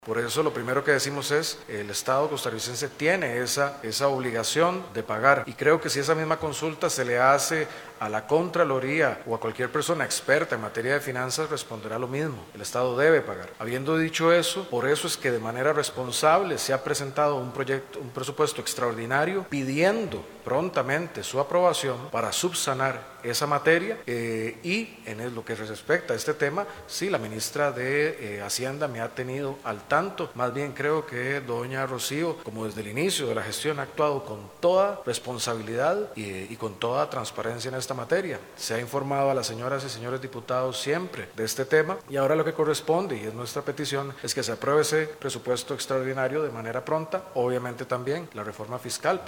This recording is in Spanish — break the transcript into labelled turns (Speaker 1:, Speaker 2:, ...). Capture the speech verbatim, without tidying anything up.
Speaker 1: Por eso lo primero que decimos es, el Estado costarricense tiene esa, esa obligación de pagar, y creo que si esa misma consulta se le hace a la Contraloría o a cualquier persona experta en materia de finanzas, responderá lo mismo: el Estado debe pagar. Habiendo dicho eso, por eso es que de manera responsable se ha presentado un proyecto, un presupuesto extraordinario pidiendo prontamente su aprobación para subsanar esa materia, eh, y en lo que respecta a este tema, sí, la ministra de eh, Hacienda me ha tenido al tanto. Más bien creo que doña Rocío, como desde el inicio de la gestión, ha actuado con toda responsabilidad y, y con toda transparencia en esta materia. Se ha informado a las señoras y señores diputados siempre de este tema, y ahora lo que corresponde, y es nuestra petición, es que se apruebe ese presupuesto extraordinario de manera pronta. Obviamente también la reforma fiscal.